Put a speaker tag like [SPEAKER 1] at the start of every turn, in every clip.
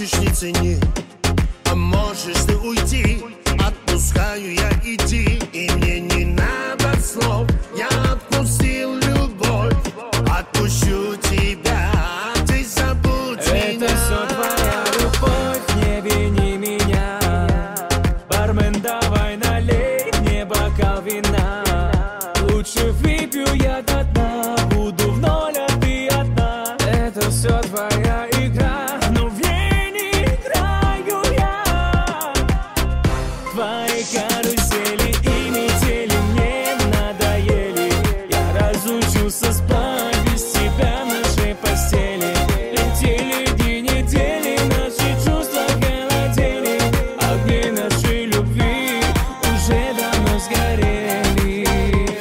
[SPEAKER 1] Хочешь, не цени, а можешь ты уйти. Отпускаю я, иди. И мне не надо слов. Я отпустил любовь. Отпущу тебя, ты забудь меня.
[SPEAKER 2] Это все твоя любовь, не вини меня. Бармен, давай налей мне бокал вина. Лучше выпью я до дна. Буду в ноль, а ты одна. Это все твоя игра, но в ней не играю я. Твои карусели и метели мне надоели. Я разучился спать без тебя в нашей постели. Летели дни, недели, наши чувства холодели. Огни нашей любви уже давно сгорели.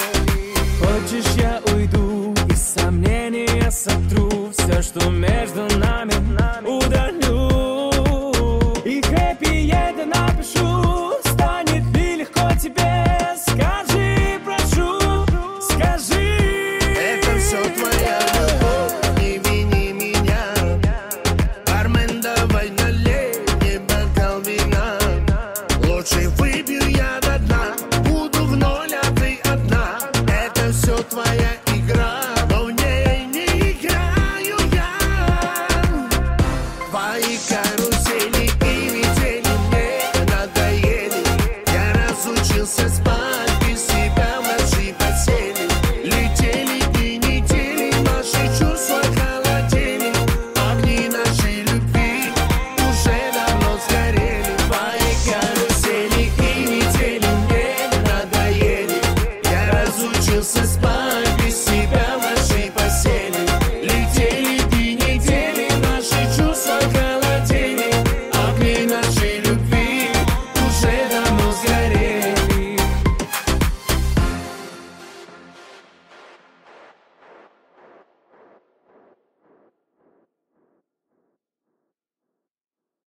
[SPEAKER 2] Хочешь, я уйду, из сомнения сотру все, что между